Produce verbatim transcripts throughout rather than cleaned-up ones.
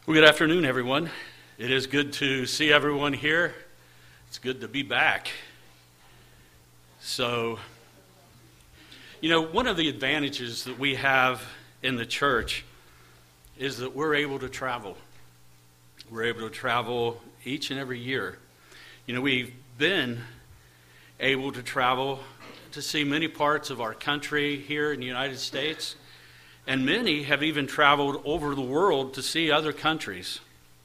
Well, good afternoon, everyone. It is good to see everyone here. It's good to be back. So, you know, one of the advantages that we have in the church is that we're able to travel. We're able to travel each and every year. You know, we've been able to travel to see many parts of our country here in the United States. And many have even traveled over the world to see other countries.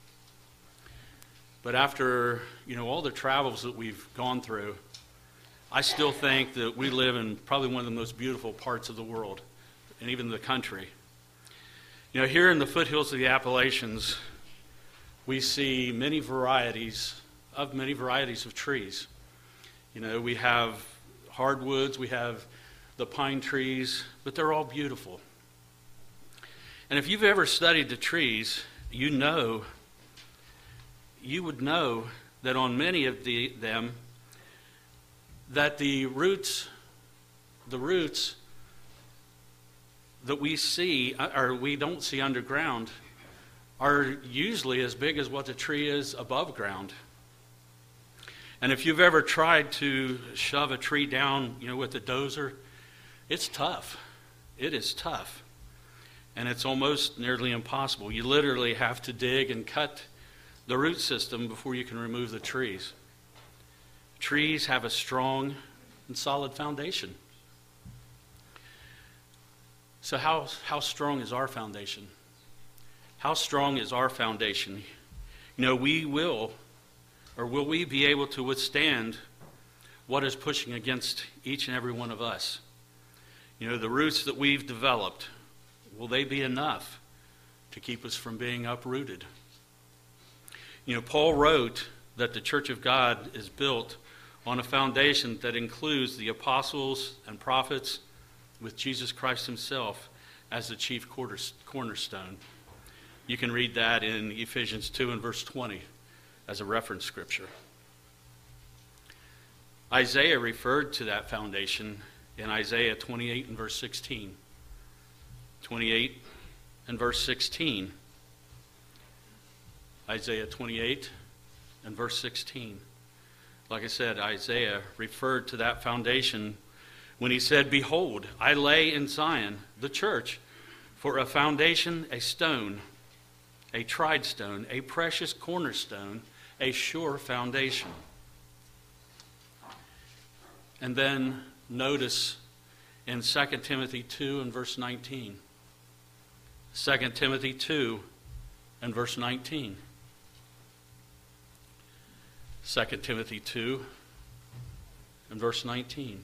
But after, you know, all the travels that we've gone through, I still think that we live in probably one of the most beautiful parts of the world, and even the country. You know, here in the foothills of the Appalachians, we see many varieties of many varieties of trees. You know, we have hardwoods, we have the pine trees, but they're all beautiful. And if you've ever studied the trees, you know, you would know that on many of the, them, that the roots, the roots that we see, or we don't see underground, are usually as big as what the tree is above ground. And if you've ever tried to shove a tree down, you know, with a dozer, it's tough. It is tough. And it's almost nearly impossible. You literally have to dig and cut the root system before you can remove the trees. Trees have a strong and solid foundation. So how, how strong is our foundation? How strong is our foundation? You know, we will, or will we be able to withstand what is pushing against each and every one of us? You know, the roots that we've developed, will they be enough to keep us from being uprooted? You know, Paul wrote that the church of God is built on a foundation that includes the apostles and prophets with Jesus Christ himself as the chief cornerstone. You can read that in Ephesians two and verse twenty as a reference scripture. Isaiah referred to that foundation in Isaiah twenty-eight and verse sixteen. twenty-eight and verse sixteen. Isaiah twenty-eight and verse sixteen. Like I said, Isaiah referred to that foundation when he said, "Behold, I lay in Zion, the church, for a foundation, a stone, a tried stone, a precious cornerstone, a sure foundation." And then notice in Second Timothy two and verse nineteen. Second Timothy two and verse nineteen. Second Timothy two and verse nineteen.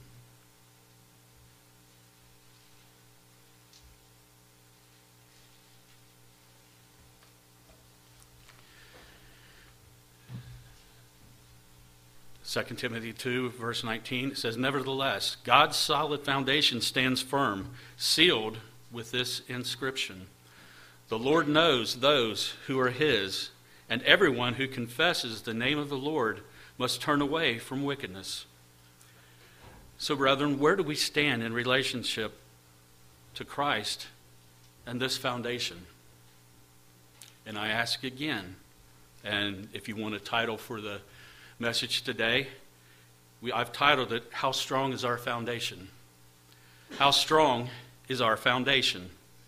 Second Timothy two, verse nineteen, it says, "Nevertheless, God's solid foundation stands firm, sealed with this inscription. The Lord knows those who are his, and everyone who confesses the name of the Lord must turn away from wickedness." So, brethren, where do we stand in relationship to Christ and this foundation? And I ask again, and if you want a title for the message today, we, I've titled it, "How Strong is Our Foundation?" How strong is our foundation?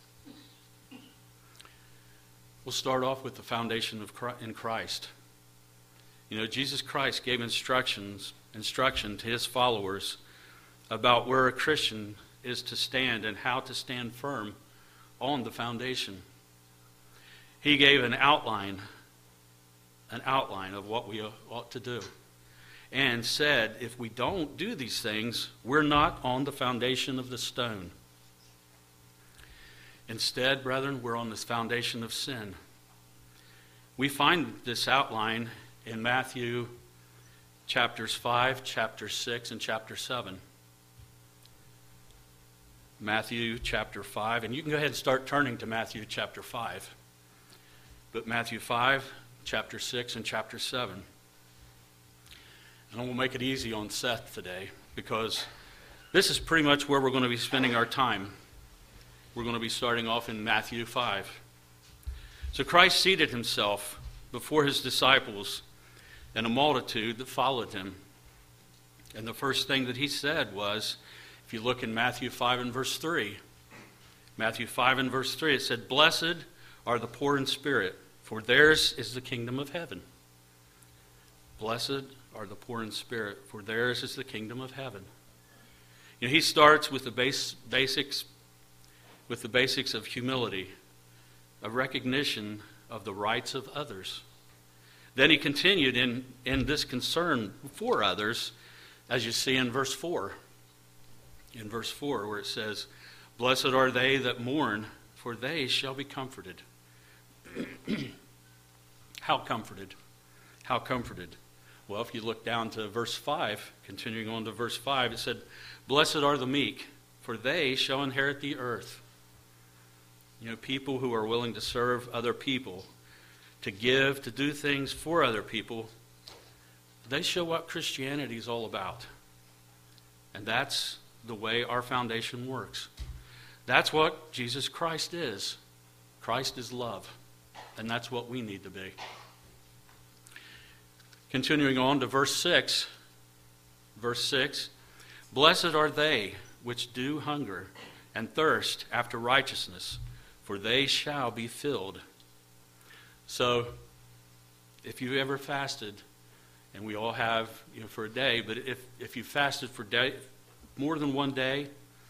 We'll start off with the foundation of Christ, in Christ. You know, Jesus Christ gave instructions, instruction to his followers about where a Christian is to stand and how to stand firm on the foundation. He gave an outline, an outline of what we ought to do, and said, if we don't do these things, we're not on the foundation of the stone. Instead, brethren, we're on this foundation of sin. We find this outline in Matthew chapters five, chapter six, and chapter seven. Matthew chapter five, and you can go ahead and start turning to Matthew chapter five. But Matthew five, chapter six, and chapter seven. And I'm going to make it easy on Seth today, because this is pretty much where we're going to be spending our time. We're going to be starting off in Matthew five. So Christ seated himself before his disciples and a multitude that followed him. And the first thing that he said was, if you look in Matthew five and verse three, Matthew five and verse three, it said, "Blessed are the poor in spirit, for theirs is the kingdom of heaven." Blessed are the poor in spirit, for theirs is the kingdom of heaven. You know, he starts with the base, basics, with the basics of humility, a recognition of the rights of others. Then he continued in, in this concern for others, as you see in verse four. In verse four, where it says, "Blessed are they that mourn, for they shall be comforted." How comforted? How comforted? Well, if you look down to verse five, continuing on to verse five, it said, "Blessed are the meek, for they shall inherit the earth." You know, people who are willing to serve other people, to give, to do things for other people, they show what Christianity is all about. And that's the way our foundation works. That's what Jesus Christ is. Christ is love. And that's what we need to be. Continuing on to verse six. Verse six. "Blessed are they which do hunger and thirst after righteousness, for they shall be filled." So, if you ever fasted, and we all have, you know, for a day, but if, if you fasted for day, more than one day,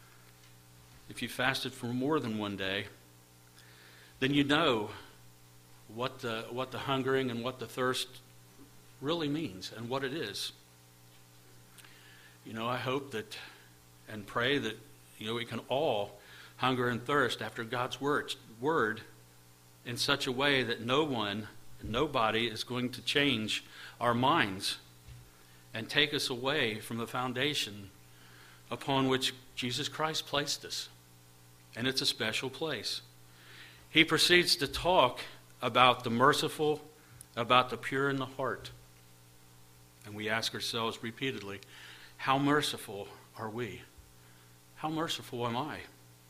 if you fasted for more than one day, then you know what the, what the hungering and what the thirst really means and what it is. You know, I hope that and pray that, you know, we can all hunger and thirst after God's word, word in such a way that no one, nobody is going to change our minds and take us away from the foundation upon which Jesus Christ placed us. And it's a special place. He proceeds to talk about the merciful, about the pure in the heart. And we ask ourselves repeatedly, how merciful are we? How merciful am I?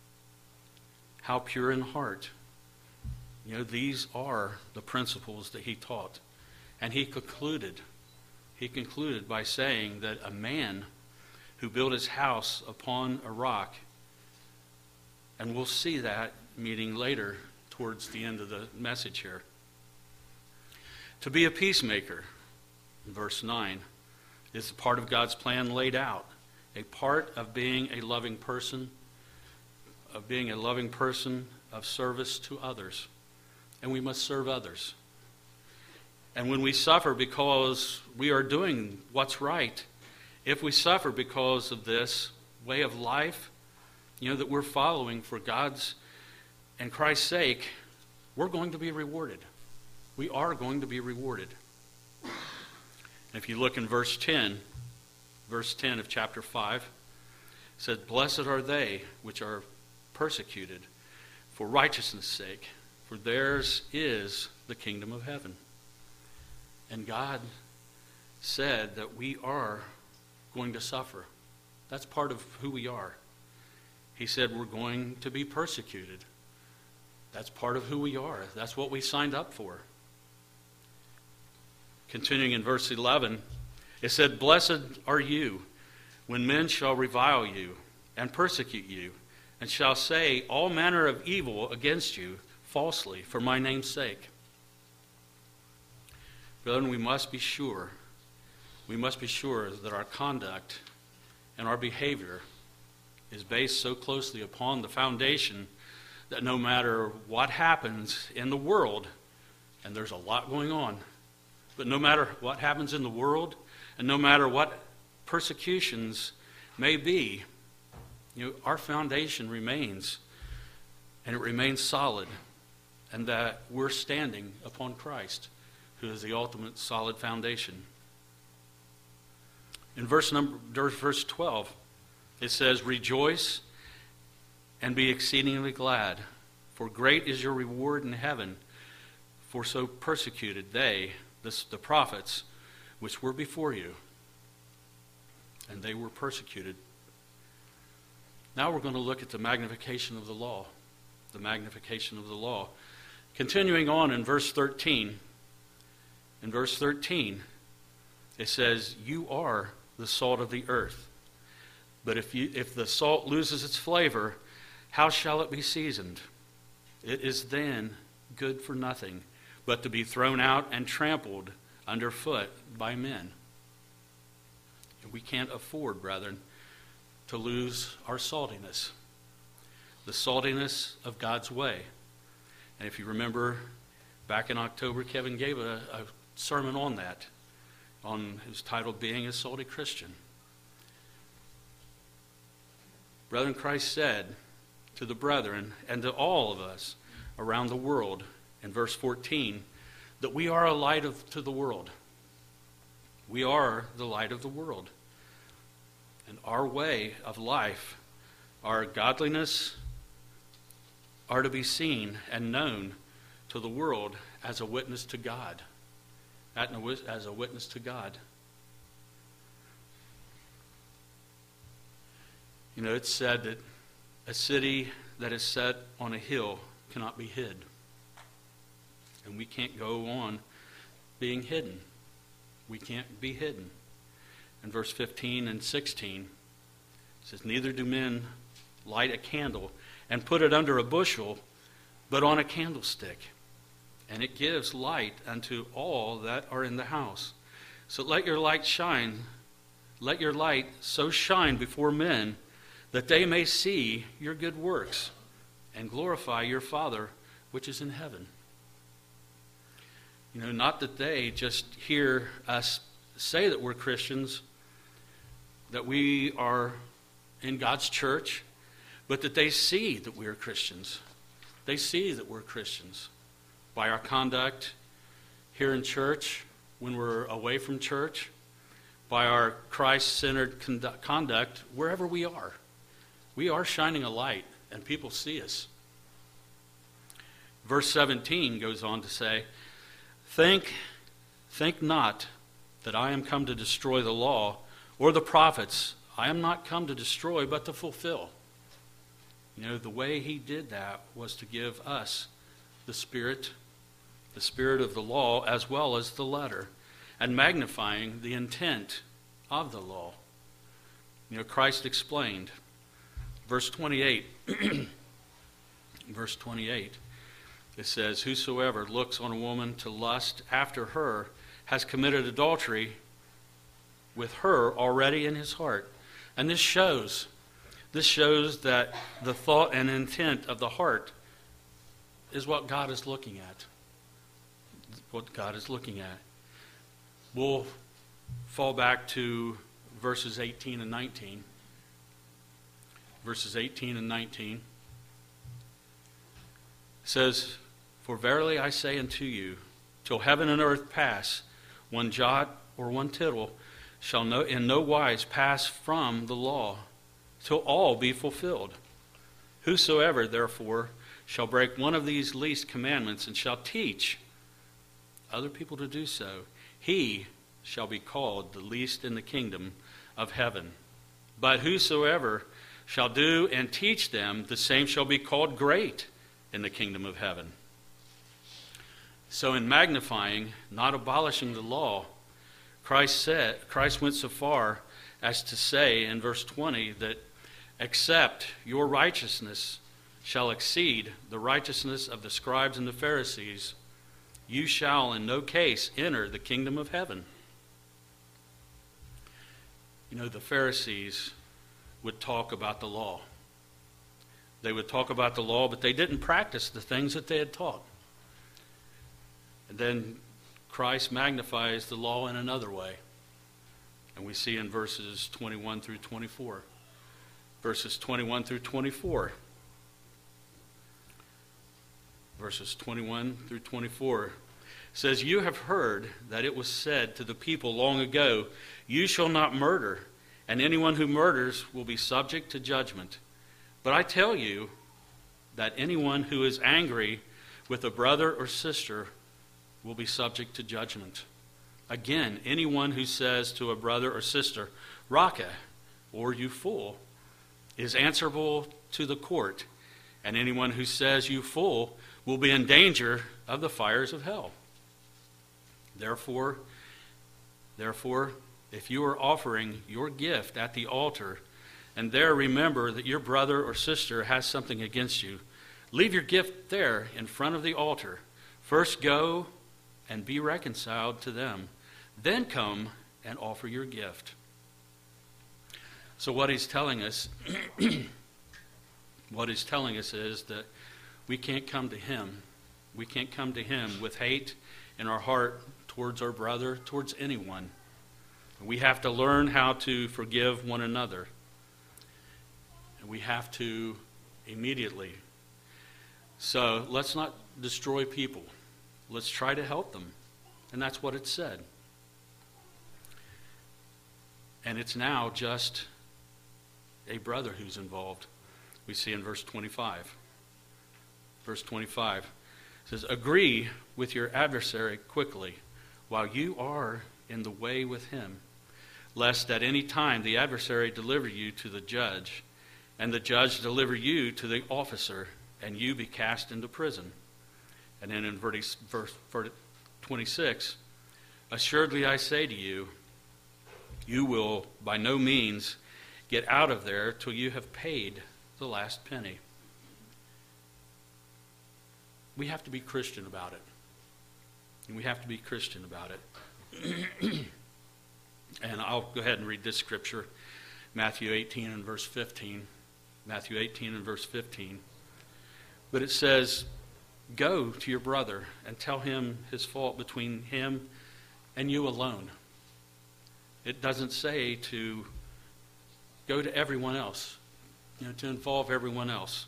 How pure in heart? You know, these are the principles that he taught. And he concluded, he concluded by saying that a man who built his house upon a rock, and we'll see that meeting later towards the end of the message here. To be a peacemaker, in verse nine, is a part of God's plan laid out. A part of being a loving person, of being a loving person of service to others. And we must serve others. And when we suffer because we are doing what's right, if we suffer because of this way of life, you know, that we're following for God's and Christ's sake, we're going to be rewarded. We are going to be rewarded. And if you look in verse ten, verse ten of chapter five, it says, "Blessed are they which are persecuted for righteousness' sake, for theirs is the kingdom of heaven." And God said that we are going to suffer. That's part of who we are. He said we're going to be persecuted. That's part of who we are. That's what we signed up for. Continuing in verse eleven, it said, "Blessed are you when men shall revile you and persecute you, and shall say all manner of evil against you falsely for my name's sake." Brethren, we must be sure, we must be sure that our conduct and our behavior is based so closely upon the foundation that no matter what happens in the world, and there's a lot going on, but no matter what happens in the world, and no matter what persecutions may be, you know, our foundation remains, and it remains solid, and that we're standing upon Christ, who is the ultimate solid foundation. In verse number, verse twelve, it says, "Rejoice and be exceedingly glad, for great is your reward in heaven, for so persecuted they, the, the prophets, which were before you." And they were persecuted. Now we're going to look at the magnification of the law. The magnification of the law. Continuing on in verse thirteen, in verse thirteen, it says, "You are the salt of the earth. But if you if the salt loses its flavor, how shall it be seasoned? It is then good for nothing, but to be thrown out and trampled underfoot by men." We can't afford, brethren, to lose our saltiness, the saltiness of God's way. And if you remember, back in October, Kevin gave a, a sermon on that, on his title, Being a Salty Christian. Brethren, Christ said to the brethren and to all of us around the world in verse fourteen that we are a light of, to the world. We are the light of the world. And our way of life, our godliness, are to be seen and known to the world as a witness to God. As a witness to God. You know, it's said that a city that is set on a hill cannot be hid. And we can't go on being hidden. We can't be hidden. In verse fifteen and sixteen, it says, "Neither do men light a candle and put it under a bushel, but on a candlestick. And it gives light unto all that are in the house. So let your light shine, let your light so shine before men, that they may see your good works and glorify your Father which is in heaven." You know, not that they just hear us say that we're Christians, that we are in God's church, but that they see that we are Christians. They see that we're Christians by our conduct here in church, when we're away from church, by our Christ-centered conduct wherever we are. We are shining a light, and people see us. Verse seventeen goes on to say, Think, think not that I am come to destroy the law or the prophets. I am not come to destroy, but to fulfill. You know, the way he did that was to give us the Spirit, the Spirit of the law, as well as the letter, and magnifying the intent of the law. You know, Christ explained, verse twenty-eight, verse twenty-eight, it says, "Whosoever looks on a woman to lust after her has committed adultery with her already in his heart." And this shows, this shows that the thought and intent of the heart is what God is looking at. What God is looking at. We'll fall back to verses eighteen and nineteen. Verses eighteen and nineteen. It says, "For verily I say unto you, till heaven and earth pass, one jot or one tittle shall no, in no wise pass from the law, till all be fulfilled. Whosoever, therefore, shall break one of these least commandments and shall teach other people to do so, he shall be called the least in the kingdom of heaven. But whosoever shall do and teach them, the same shall be called great in the kingdom of heaven." So in magnifying, not abolishing the law, Christ said, Christ went so far as to say in verse twenty that, "Except your righteousness shall exceed the righteousness of the scribes and the Pharisees, you shall in no case enter the kingdom of heaven." You know, the Pharisees would talk about the law. They would talk about the law, but they didn't practice the things that they had taught. And then Christ magnifies the law in another way. And we see in verses twenty-one through twenty-four. Verses twenty-one through twenty-four. Verses twenty-one through twenty-four says, "You have heard that it was said to the people long ago, 'You shall not murder, and anyone who murders will be subject to judgment.' But I tell you that anyone who is angry with a brother or sister will be subject to judgment. Again, anyone who says to a brother or sister, 'Raca,' or 'you fool,' is answerable to the court. And anyone who says 'you fool,' will be in danger of the fires of hell. Therefore, therefore, if you are offering your gift at the altar, and there remember that your brother or sister has something against you, leave your gift there in front of the altar. First go and be reconciled to them. Then come and offer your gift. So what he's telling us, what he's telling us is that we can't come to him. We can't come to him with hate in our heart towards our brother, towards anyone. We have to learn how to forgive one another. And we have to immediately. So let's not destroy people. Let's try to help them. And that's what it said. And it's now just a brother who's involved. We see in verse twenty-five. Verse twenty-five says, agree with your adversary quickly while you are in the way with him, lest at any time the adversary deliver you to the judge, and the judge deliver you to the officer, and you be cast into prison. And then in verse, verse twenty-six, assuredly I say to you, you will by no means get out of there till you have paid the last penny. We have to be Christian about it. And we have to be Christian about it. And I'll go ahead and read this scripture, Matthew eighteen and verse fifteen. Matthew eighteen and verse fifteen. But it says, go to your brother and tell him his fault between him and you alone. It doesn't say to go to everyone else, you know, to involve everyone else.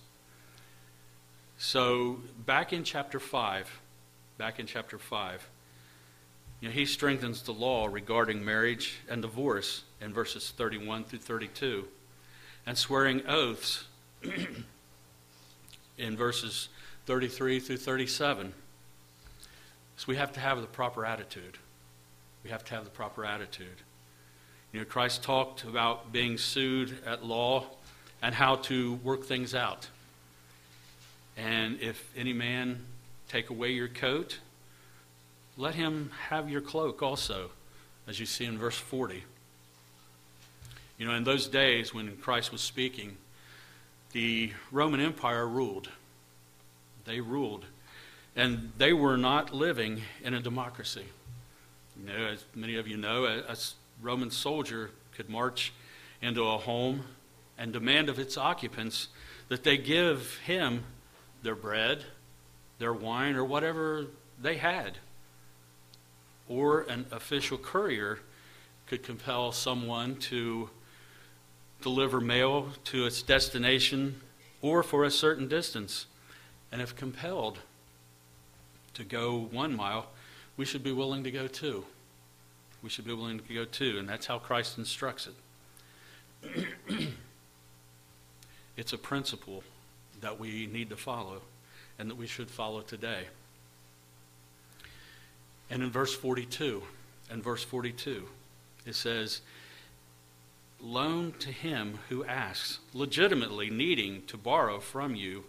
So back in chapter five, back in chapter five, you know, he strengthens the law regarding marriage and divorce in verses thirty-one through thirty-two, and swearing oaths in verses thirty-three through thirty-seven. So we have to have the proper attitude. We have to have the proper attitude. You know, Christ talked about being sued at law and how to work things out. And if any man take away your coat, let him have your cloak also, as you see in verse forty. You know, in those days when Christ was speaking, the Roman Empire ruled. They ruled. And they were not living in a democracy. You know, as many of you know, a, a Roman soldier could march into a home and demand of its occupants that they give him their bread, their wine, or whatever they had. Or an official courier could compel someone to deliver mail to its destination or for a certain distance. And if compelled to go one mile, we should be willing to go two. We should be willing to go two, and that's how Christ instructs it. It's a principle that we need to follow and that we should follow today. And in verse forty-two, and verse forty-two, it says, loan to him who asks, legitimately needing to borrow from you.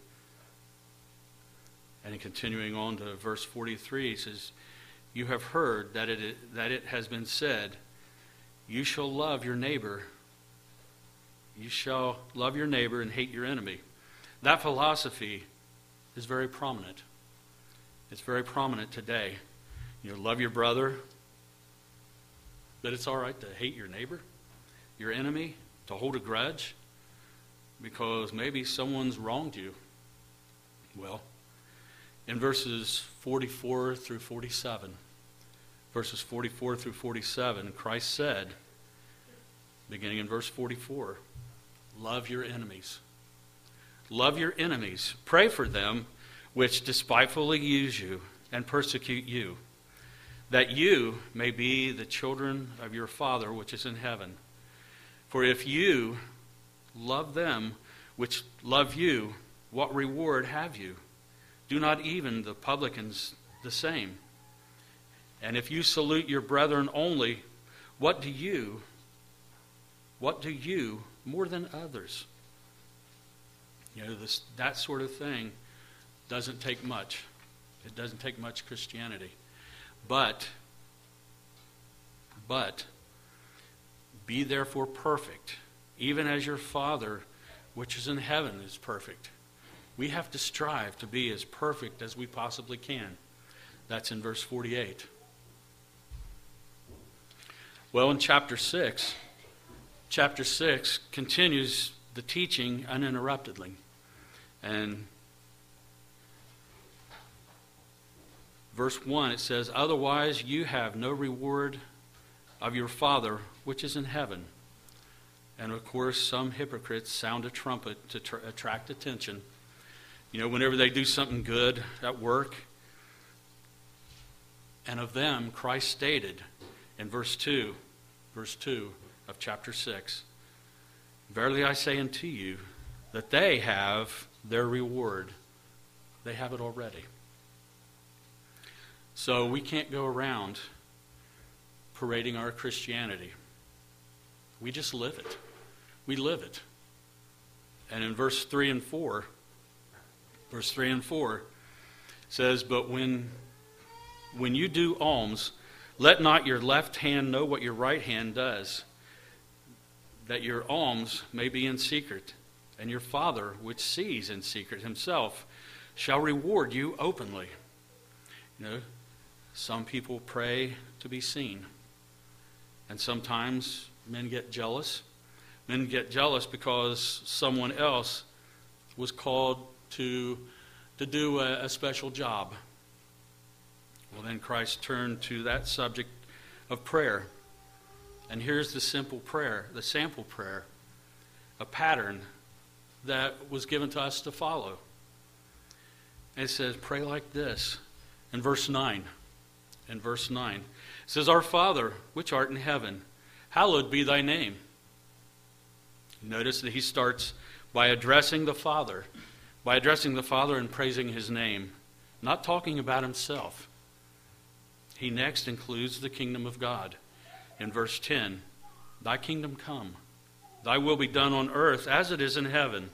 And in continuing on to verse forty-three, it says, you have heard that it, that it has been said, you shall love your neighbor. You shall love your neighbor and hate your enemy. That philosophy is very prominent. It's very prominent today. You know, love your brother, but it's all right to hate your neighbor, your enemy, to hold a grudge because maybe someone's wronged you. Well, in verses forty-four through forty-seven, verses forty-four through forty-seven, Christ said, beginning in verse forty-four, love your enemies. Love your enemies. Pray for them which despitefully use you and persecute you, that you may be the children of your Father which is in heaven. For if you love them which love you, what reward have you? Do not even the publicans the same? And if you salute your brethren only, what do you, what do you more than others? You know, this, that sort of thing Doesn't take much. It doesn't take much Christianity. But, but, be therefore perfect, even as your Father which is in heaven is perfect. We have to strive to be as perfect as we possibly can. That's in verse forty-eight. Well, in chapter six, chapter six continues the teaching uninterruptedly. And verse one, it says, otherwise you have no reward of your Father which is in heaven. And of course, some hypocrites sound a trumpet to tr- attract attention. You know, whenever they do something good at work. And of them, Christ stated in verse two, verse two of chapter six, verily I say unto you, that they have their reward. They have it already. So we can't go around parading our Christianity. We just live it. We live it. And in verse three and four, verse three and four says, but when when you do alms, let not your left hand know what your right hand does, that your alms may be in secret, and your Father which sees in secret himself shall reward you openly. You know, some people pray to be seen. And sometimes men get jealous. Men get jealous because someone else was called to, to do a, a special job. Well, then Christ turned to that subject of prayer. And here's the simple prayer, the sample prayer, a pattern that was given to us to follow. And it says, pray like this. In verse nine, in verse nine, it says, our Father, which art in heaven, hallowed be thy name. Notice that he starts by addressing the Father, by addressing the Father and praising his name, not talking about himself. He next includes the kingdom of God. In verse ten, thy kingdom come, thy will be done on earth as it is in heaven.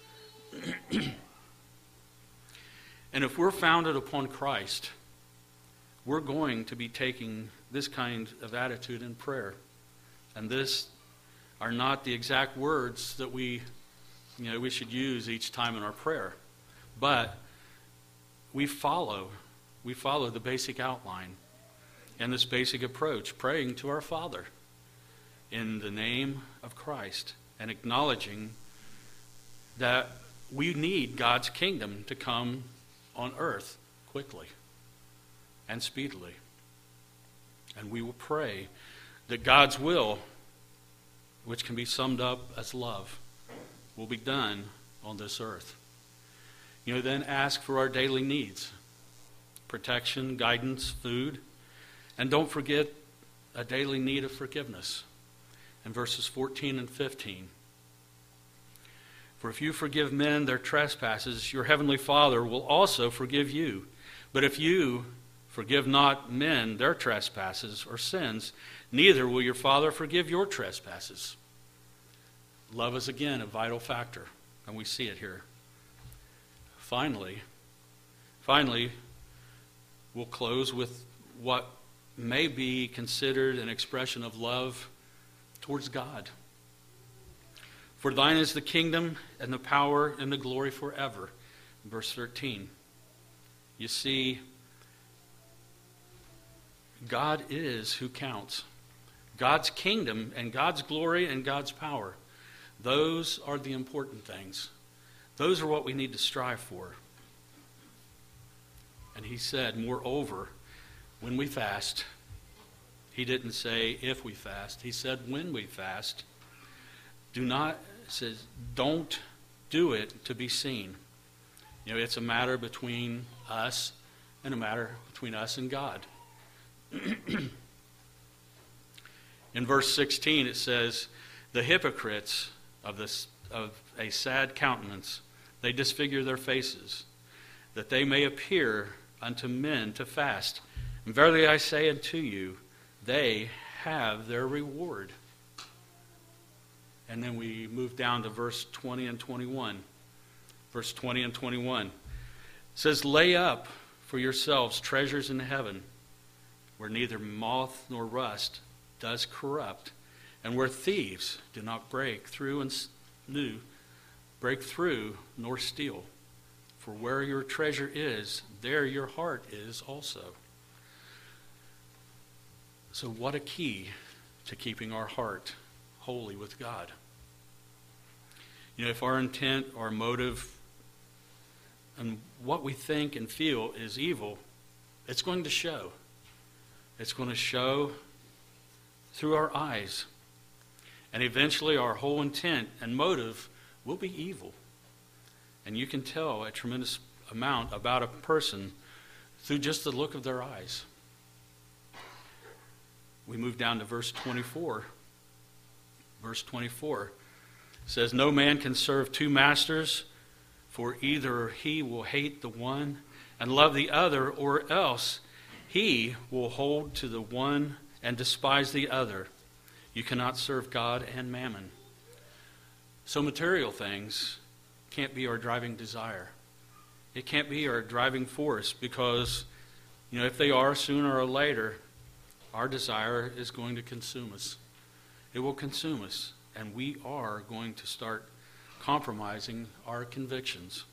And if we're founded upon Christ, we're going to be taking this kind of attitude in prayer. And this are not the exact words that we, you know, we should use each time in our prayer. But we follow, we follow the basic outline and this basic approach, praying to our Father in the name of Christ and acknowledging that we need God's kingdom to come on earth quickly and speedily. And we will pray that God's will, which can be summed up as love, will be done on this earth. You know, then ask for our daily needs, protection, guidance, food, and don't forget a daily need of forgiveness. In verses fourteen and fifteen. For if you forgive men their trespasses, your heavenly Father will also forgive you. But if you forgive not men their trespasses or sins, neither will your Father forgive your trespasses. Love is again a vital factor, and we see it here. Finally, finally, we'll close with what may be considered an expression of love towards God. For thine is the kingdom and the power and the glory forever. Verse thirteen. You see, God is who counts. God's kingdom and God's glory and God's power. Those are the important things. Those are what we need to strive for. And he said, moreover, when we fast, he didn't say if we fast. He said when we fast, do not, says, don't do it to be seen. You know, it's a matter between us and a matter between us and God. In verse sixteen, it says, the hypocrites of this of a sad countenance, they disfigure their faces, that they may appear unto men to fast. And verily I say unto you, they have their reward. And then we move down to verse twenty and twenty-one. Verse twenty and twenty-one. says, lay up for yourselves treasures in heaven, where neither moth nor rust does corrupt, and where thieves do not break through and new, break through nor steal. For where your treasure is, there your heart is also. So what a key to keeping our heart holy with God. You know, if our intent, our motive, and what we think and feel is evil, it's going to show. It's going to show through our eyes. And eventually our whole intent and motive will be evil. And you can tell a tremendous amount about a person through just the look of their eyes. We move down to verse twenty-four. Verse twenty-four says, no man can serve two masters, for either he will hate the one and love the other, or else he will hold to the one and despise the other. You cannot serve God and mammon. So material things can't be our driving desire. It can't be our driving force, because, you know, if they are, sooner or later, our desire is going to consume us. It will consume us, and we are going to start compromising our convictions.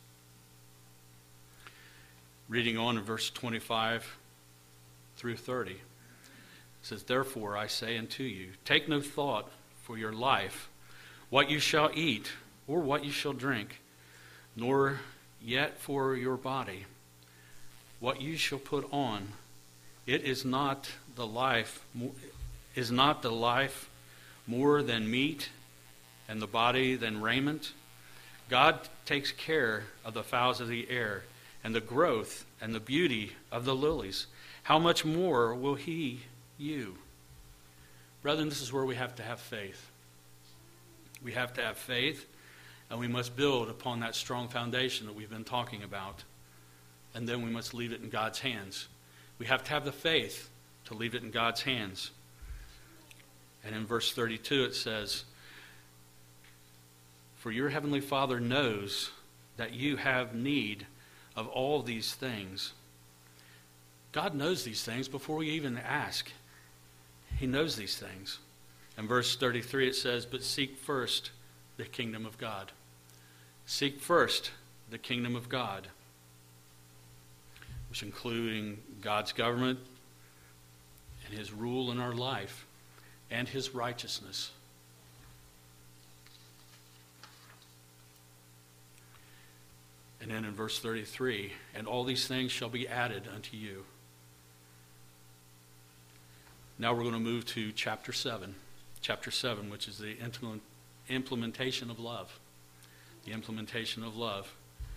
Reading on in verse twenty-five through thirty, it says, therefore I say unto you, take no thought for your life, what you shall eat, or what you shall drink, nor yet for your body, what you shall put on. It is not the life, is not the life more than meat, and the body than raiment? God takes care of the fowls of the air, and the growth and the beauty of the lilies. How much more will he you? Brethren, this is where we have to have faith. We have to have faith, and we must build upon that strong foundation that we've been talking about. And then we must leave it in God's hands. We have to have the faith to leave it in God's hands. And in verse thirty-two it says, for your heavenly Father knows that you have need of all these things. God knows these things before we even ask. He knows these things. In verse thirty-three it says, but seek first the kingdom of God. Seek first the kingdom of God, which including God's government and his rule in our life and his righteousness. And then in verse thirty-three, and all these things shall be added unto you. Now we're going to move to chapter seven. Chapter seven, which is the implementation of love. The implementation of love.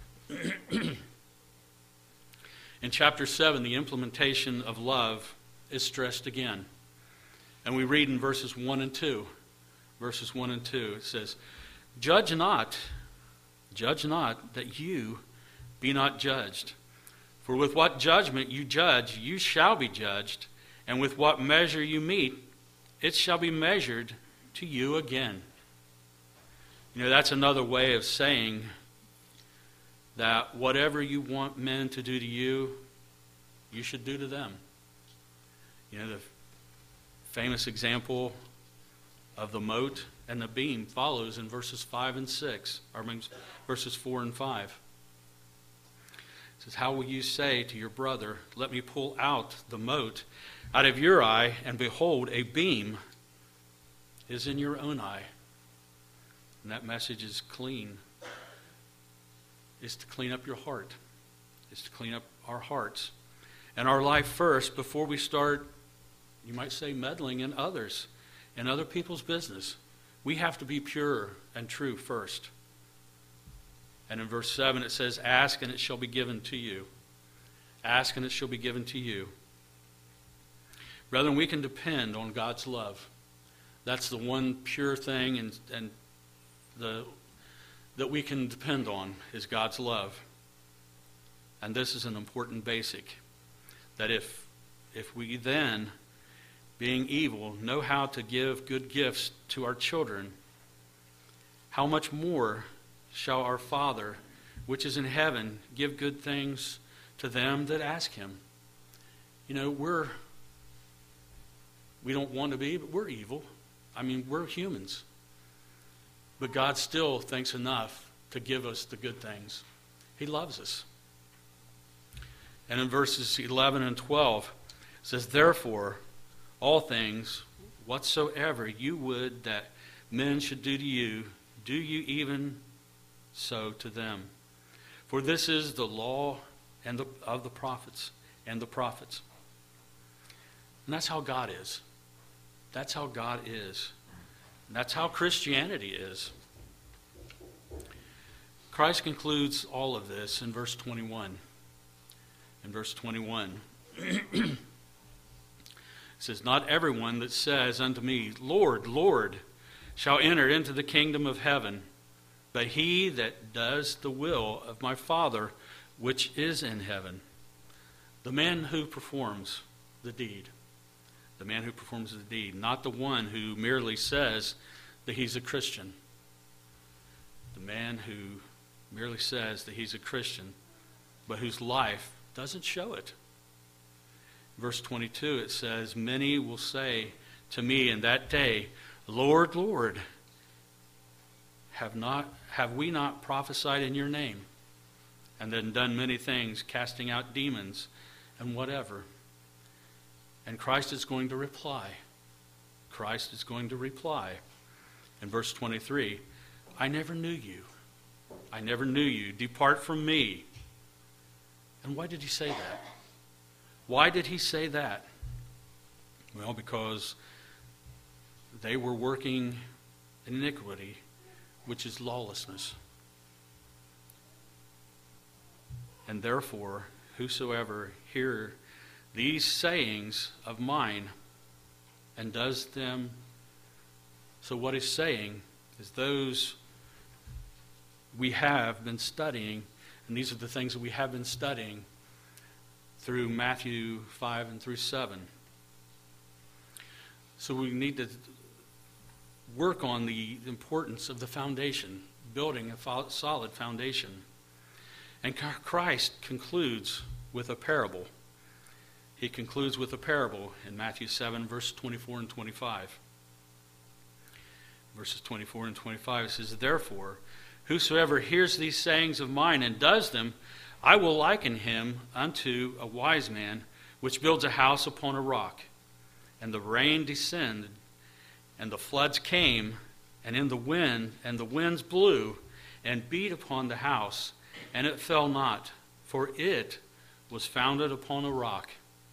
In chapter seven, the implementation of love is stressed again. And we read in verses one and two. Verses one and two, it says, judge not, judge not, that you be not judged. For with what judgment you judge, you shall be judged. And with what measure you meet, it shall be measured to you again. You know, that's another way of saying that whatever you want men to do to you, you should do to them. You know, the famous example of the mote and the beam follows in verses five and six, or verses four and five. It says, how will you say to your brother, let me pull out the mote out of your eye, and behold, a beam is in your own eye? And that message is clean. It's to clean up your heart. It's to clean up our hearts and our life first before we start, you might say, meddling in others and other people's business. We have to be pure and true first. And in verse seven it says, ask and it shall be given to you. Ask and it shall be given to you. Brethren, we can depend on God's love. That's the one pure thing and, and the that we can depend on is God's love. And this is an important basic. That if if we then, being evil, know how to give good gifts to our children, how much more shall our Father which is in heaven give good things to them that ask him. You know, we're, we don't want to be, but we're evil. I mean, we're humans. But God still thinks enough to give us the good things. He loves us. And in verses eleven and twelve, it says, therefore, all things whatsoever you would that men should do to you, do you even so to them. For this is the law and the, of the prophets and the prophets. And that's how God is. That's how God is. And that's how Christianity is. Christ concludes all of this in verse twenty-one. In verse twenty-one, it says, not everyone that says unto me, Lord, Lord, shall enter into the kingdom of heaven, but he that does the will of my Father which is in heaven. The man who performs the deed. The man who performs the deed, not the one who merely says that he's a Christian. The man who merely says that he's a Christian, but whose life doesn't show it. Verse twenty-two, it says, many will say to me in that day, Lord, Lord, have not have we not prophesied in your name, and then done many things, casting out demons and whatever? And Christ is going to reply. Christ is going to reply. In verse twenty-three, I never knew you. I never knew you. Depart from me. And why did he say that? Why did he say that? Well, because they were working iniquity, which is lawlessness. And therefore, whosoever hear these sayings of mine and does them. So what he's saying is those we have been studying, and these are the things that we have been studying through Matthew five and through seven. So we need to work on the importance of the foundation, building a solid foundation. And Christ concludes with a parable. He concludes with a parable in Matthew seven, verse twenty-four and twenty-five. Verses twenty-four and twenty-five, it says, therefore, whosoever hears these sayings of mine and does them, I will liken him unto a wise man, which builds a house upon a rock. And the rain descended, and the floods came, and in the wind, and the winds blew, and beat upon the house, and it fell not, for it was founded upon a rock.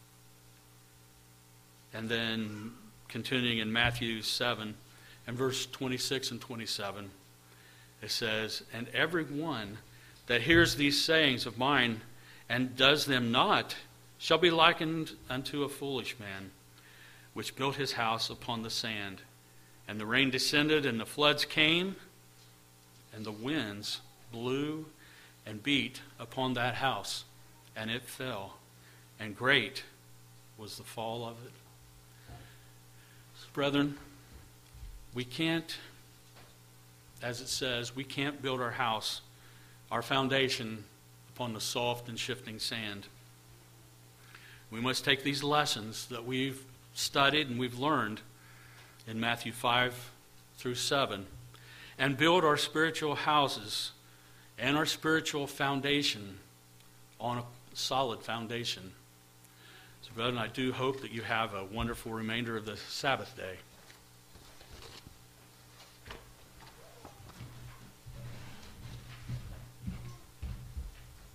And then continuing in Matthew seven, and verse twenty-six and twenty-seven, it says, and every one that hears these sayings of mine and does them not shall be likened unto a foolish man, which built his house upon the sand. And the rain descended, and the floods came, and the winds blew and beat upon that house, and it fell, and great was the fall of it. So, brethren, we can't, as it says, we can't build our house, our foundation, upon the soft and shifting sand. We must take these lessons that we've studied and we've learned in Matthew five through seven and build our spiritual houses and our spiritual foundation on a solid foundation. So, brethren, I do hope that you have a wonderful remainder of the Sabbath day.